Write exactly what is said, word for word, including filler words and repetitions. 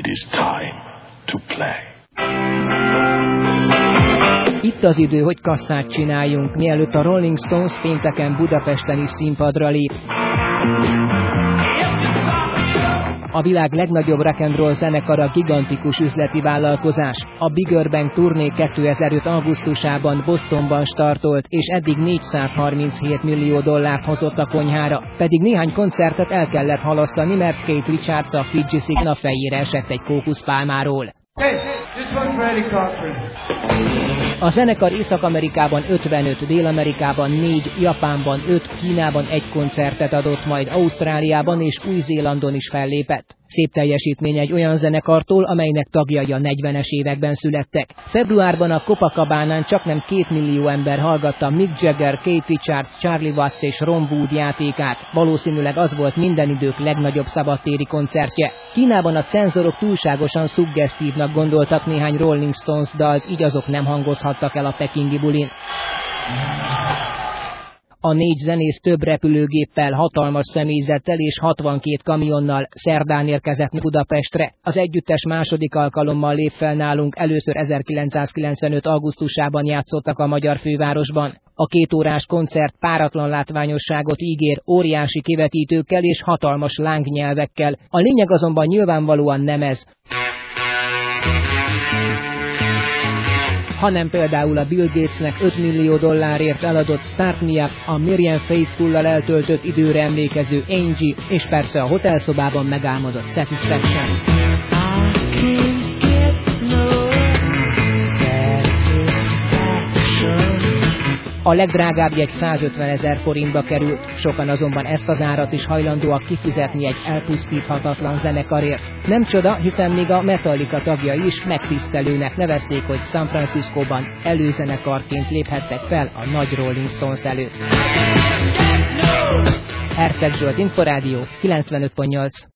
It is time to play. Itt az idő, hogy kasszát csináljunk, mielőtt a Rolling Stones pénteken Budapesten is színpadra lép. A világ legnagyobb rock and roll zenekara gigantikus üzleti vállalkozás. A Big Urban turné kétezer-öt augusztusában Bostonban startolt, és eddig négyszázharminchét millió dollárt hozott a konyhára. Pedig néhány koncertet el kellett halasztani, mert Keith Richards a Fiji Signal fejére esett egy kókuszpálmáról. Hey, this one's for Eddie Cochran. A zenekar Észak-Amerikában ötvenöt, Dél-Amerikában négy, Japánban öt, Kínában egy koncertet adott, majd Ausztráliában és Új-Zélandon is fellépett. Szép teljesítmény egy olyan zenekartól, amelynek tagjai a negyvenes években születtek. Februárban a Copacabánán csaknem két millió ember hallgatta Mick Jagger, Keith Richards, Charlie Watts és Ron Wood játékát. Valószínűleg az volt minden idők legnagyobb szabadtéri koncertje. Kínában a cenzorok túlságosan szuggesztívnak gondoltak néhány Rolling Stones dalt, így azok nem hangozhattak el a pekingi bulin. A négy zenész több repülőgéppel, hatalmas személyzettel és hatvankét kamionnal szerdán érkezett Budapestre. Az együttes második alkalommal lép fel nálunk, először ezerkilencszázkilencvenöt augusztusában játszottak a magyar fővárosban. A kétórás koncert páratlan látványosságot ígér, óriási kivetítőkkel és hatalmas lángnyelvekkel. A lényeg azonban nyilvánvalóan nem ez, hanem például a Bill Gatesnek öt millió dollárért eladott Start Me Up, a Miriam Faithfull-lal eltöltött időre emlékező Angie, és persze a hotelszobában megálmodott Satisfaction. A legdrágább jegy százötvenezer forintba került, sokan azonban ezt az árat is hajlandóak kifizetni egy elpusztíthatatlan zenekarért. Nem csoda, hiszen még a Metallica tagjai is megtisztelőnek nevezték, hogy San Franciscóban előzenekarként léphettek fel a nagy Rolling Stones előtt. Herceg Zsolt, Inforádió, kilencvenöt pont nyolc.